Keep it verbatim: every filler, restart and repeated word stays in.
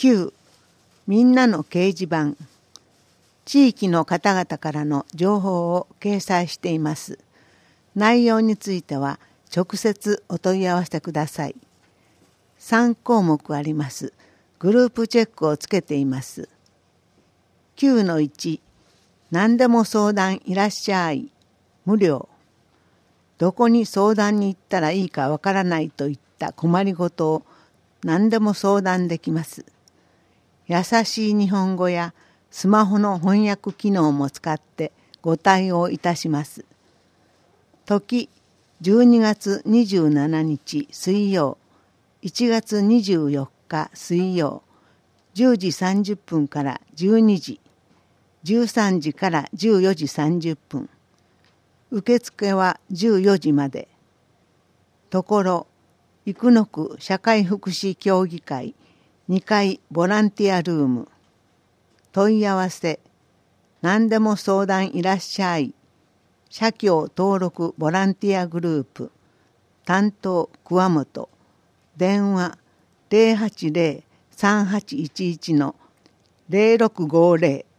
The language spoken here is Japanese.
きゅうみんなの掲示板、地域の方々からの情報を掲載しています。内容については直接お問い合わせください。さん項目あります。グループチェックをつけています。きゅうのいち、何でも相談いらっしゃい。無料。どこに相談に行ったらいいかわからないといった困りごとを何でも相談できます。優しい日本語やスマホの翻訳機能も使ってご対応いたします。時じゅうにがつにじゅうしちにち水曜、いちがつにじゅうよっか水曜、じゅうじさんじゅっぷんからじゅうにじ、じゅうさんじからじゅうよじさんじゅっぷん。受付はじゅうよじまで。ところ、生野区社会福祉協議会にかいボランティアルーム。問い合わせ、何でも相談いらっしゃい。社協登録ボランティアグループ。担当桑本。電話ゼロはちゼロ さんはちいちいちのゼロろくごゼロ